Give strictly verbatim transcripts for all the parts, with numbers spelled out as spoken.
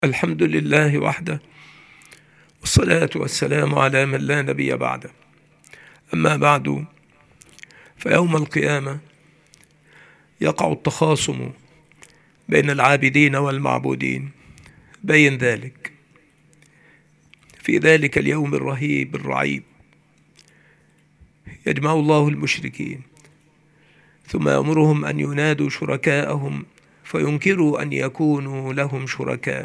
الحمد لله وحده، والصلاة والسلام على من لا نبي بعده. أما بعد، فيوم القيامة يقع التخاصم بين العابدين والمعبودين. بين ذلك في ذلك اليوم الرهيب الرعيب يجمع الله المشركين ثم يأمرهم أن ينادوا شركاءهم فينكروا أن يكونوا لهم شركاء.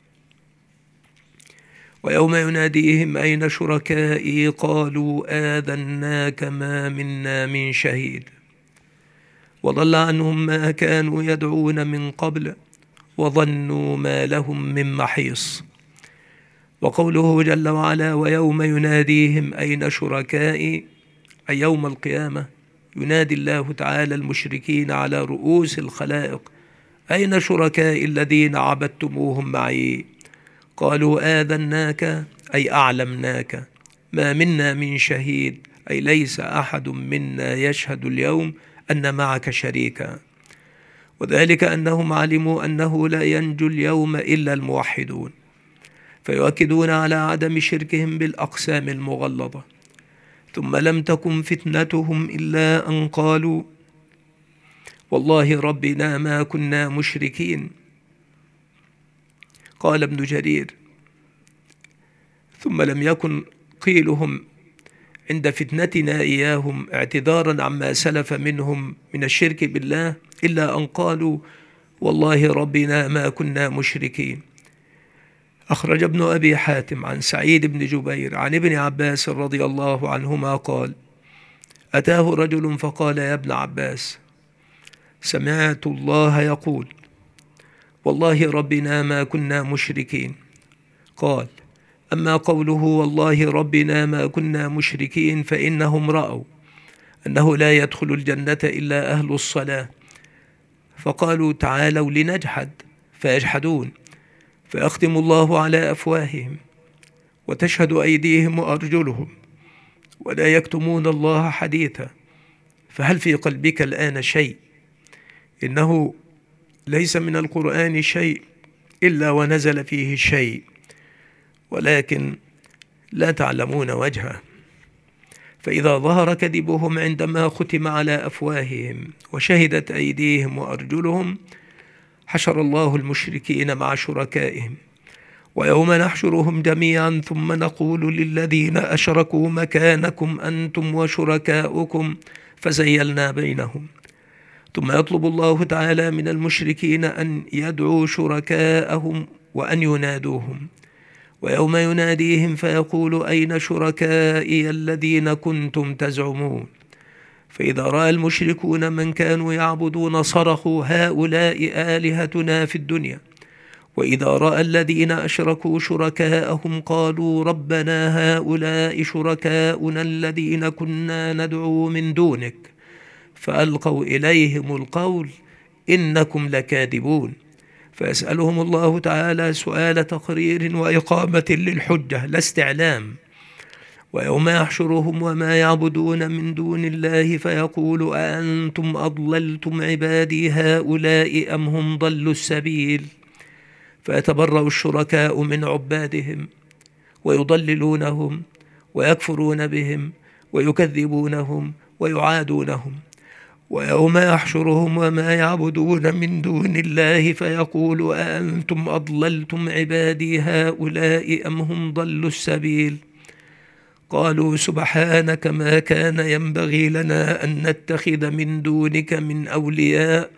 ويوم يناديهم أين شركائي قالوا آذناك ما منا من شهيد وضل عنهم ما كانوا يدعون من قبل وظنوا ما لهم من محيص. وقوله جل وعلا ويوم يناديهم أين شركائي، أي يوم القيامة ينادي الله تعالى المشركين على رؤوس الخلائق أين شركائي الذين عبدتموهم معي؟ قالوا آذناك أي أعلمناك، ما منا من شهيد أي ليس أحد منا يشهد اليوم أن معك شريكا. وذلك أنهم علموا أنه لا ينجو اليوم إلا الموحدون، فيؤكدون على عدم شركهم بالأقسام المغلظة. ثم لم تكن فتنتهم إلا أن قالوا والله ربنا ما كنا مشركين. قال ابن جرير ثم لم يكن قيلهم عند فتنتنا إياهم اعتذارا عما سلف منهم من الشرك بالله إلا أن قالوا والله ربنا ما كنا مشركين. أخرج ابن أبي حاتم عن سعيد بن جبير عن ابن عباس رضي الله عنهما قال أتاه رجل فقال يا ابن عباس سمعت الله يقول والله ربنا ما كنا مشركين. قال أما قوله والله ربنا ما كنا مشركين فإنهم رأوا أنه لا يدخل الجنة إلا أهل الصلاة، فقالوا تعالوا لنجحد فيجحدون فيختم الله على أفواههم وتشهد أيديهم وأرجلهم ولا يكتمون الله حديثا. فهل في قلبك الآن شيء؟ إنه ليس من القرآن شيء إلا ونزل فيه شيء، ولكن لا تعلمون وجهه. فإذا ظهر كذبهم عندما ختم على أفواههم وشهدت أيديهم وأرجلهم حشر الله المشركين مع شركائهم. ويوم نحشرهم جميعا ثم نقول للذين أشركوا مكانكم أنتم وشركاؤكم فزيلنا بينهم. ثم يطلب الله تعالى من المشركين أن يدعوا شركاءهم وأن ينادوهم. ويوم يناديهم فيقول أين شركائي الذين كنتم تزعمون؟ فإذا رأى المشركون من كانوا يعبدون صرخوا هؤلاء آلهتنا في الدنيا. وإذا رأى الذين أشركوا شركاءهم قالوا ربنا هؤلاء شركاؤنا الذين كنا ندعو من دونك فألقوا إليهم القول إنكم لكاذبون. فيسألهم الله تعالى سؤال تقرير وإقامة للحجة لا استعلام. ويوم يحشرهم وما يعبدون من دون الله فيقول أأنتم أضللتم عبادي هؤلاء أم هم ضلوا السبيل؟ فيتبرأ الشركاء من عبادهم ويضللونهم ويكفرون بهم ويكذبونهم ويعادونهم. ويوم يحشرهم وما يعبدون من دون الله فيقول أأنتم أضللتم عبادي هؤلاء أم هم ضلوا السبيل؟ قالوا سبحانك ما كان ينبغي لنا أن نتخذ من دونك من أولياء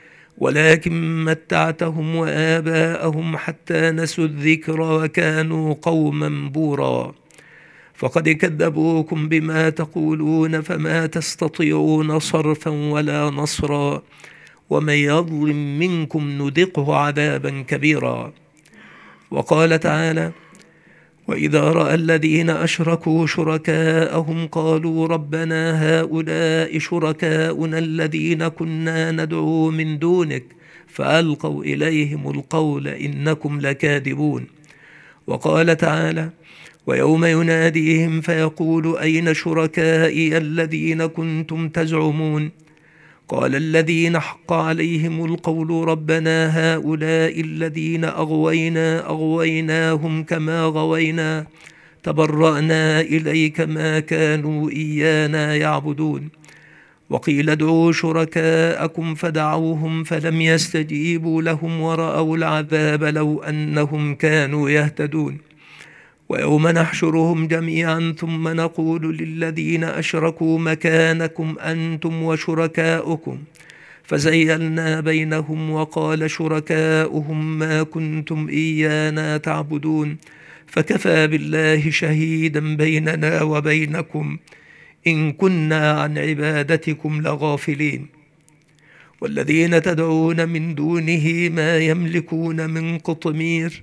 ولكن متعتهم وآباءهم حتى نسوا الذكر وكانوا قوما بورا. فقد كذبوكم بما تقولون فما تستطيعون صرفا ولا نصرا ومن يظلم منكم نذقه عذابا كبيرا. وقال تعالى وإذا رأى الذين أشركوا شركاءهم قالوا ربنا هؤلاء شركاؤنا الذين كنا ندعو من دونك فألقوا إليهم القول إنكم لكاذبون. وقال تعالى ويوم يناديهم فيقول أين شركائي الذين كنتم تزعمون؟ قال الذين حق عليهم القول ربنا هؤلاء الذين أغوينا أغويناهم كما غوينا تبرأنا إليك ما كانوا إيانا يعبدون. وقيل ادعوا شركاءكم فدعوهم فلم يستجيبوا لهم ورأوا العذاب لو أنهم كانوا يهتدون. ويوم نحشرهم جميعا ثم نقول للذين أشركوا مكانكم أنتم وشركاؤكم فزيلنا بينهم وقال شركاؤهم ما كنتم إيانا تعبدون فكفى بالله شهيدا بيننا وبينكم إن كنا عن عبادتكم لغافلين. والذين تدعون من دونه ما يملكون من قطمير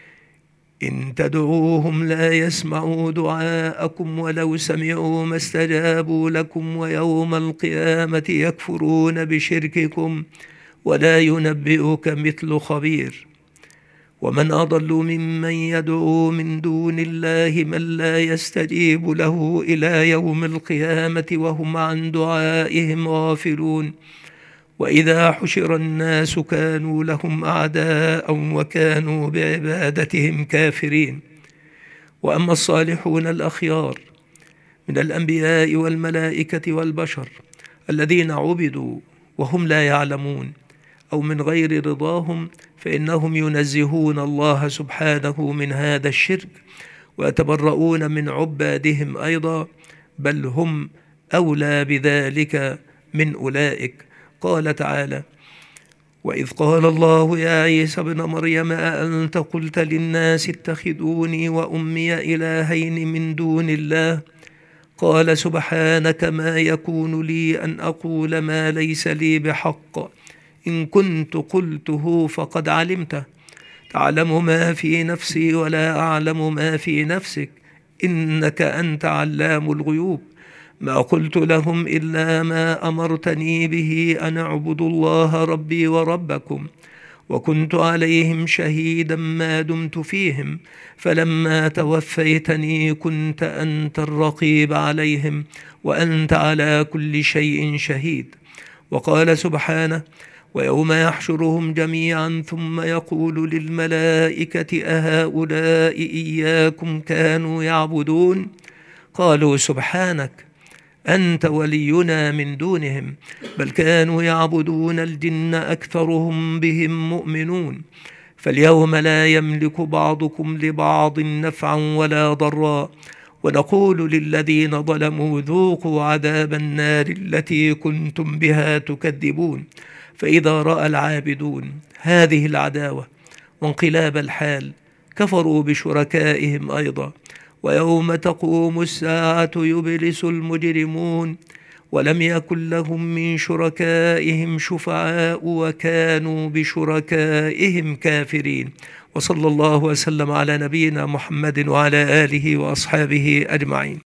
إن تدعوهم لا يسمعوا دعاءكم ولو سمعوا ما استجابوا لكم ويوم القيامة يكفرون بشرككم ولا ينبئك مثل خبير. ومن أضل ممن يدعو من دون الله من لا يستجيب له إلى يوم القيامة وهم عن دعائهم غافلون. وإذا حشر الناس كانوا لهم أعداء وكانوا بعبادتهم كافرين. وأما الصالحون الأخيار من الأنبياء والملائكة والبشر الذين عبدوا وهم لا يعلمون أو من غير رضاهم فإنهم ينزهون الله سبحانه من هذا الشرك ويتبرؤون من عبادهم أيضا، بل هم أولى بذلك من أولئك. قال تعالى: وإذ قال الله يا عيسى ابن مريم أأنت قلت للناس اتخذوني وأمي إلهين من دون الله قال سبحانك ما يكون لي أن أقول ما ليس لي بحق إن كنت قلته فقد علمته تعلم ما في نفسي ولا أعلم ما في نفسك إنك أنت علام الغيوب ما قلت لهم إلا ما أمرتني به أن أعبدوا الله ربي وربكم وكنت عليهم شهيدا ما دمت فيهم فلما توفيتني كنت أنت الرقيب عليهم وأنت على كل شيء شهيد. وقال سبحانه: ويوم يحشرهم جميعا ثم يقول للملائكة أهؤلاء إياكم كانوا يعبدون قالوا سبحانك أنت ولينا من دونهم بل كانوا يعبدون الجن أكثرهم بهم مؤمنون فاليوم لا يملك بعضكم لبعض نفعا ولا ضرا ونقول للذين ظلموا ذوقوا عذاب النار التي كنتم بها تكذبون. فإذا رأى العابدون هذه العداوة وانقلاب الحال كفروا بشركائهم أيضا. ويوم تقوم الساعة يبلس المجرمون ولم يكن لهم من شركائهم شفعاء وكانوا بشركائهم كافرين. وصلى الله وسلم على نبينا محمد وعلى آله وأصحابه أجمعين.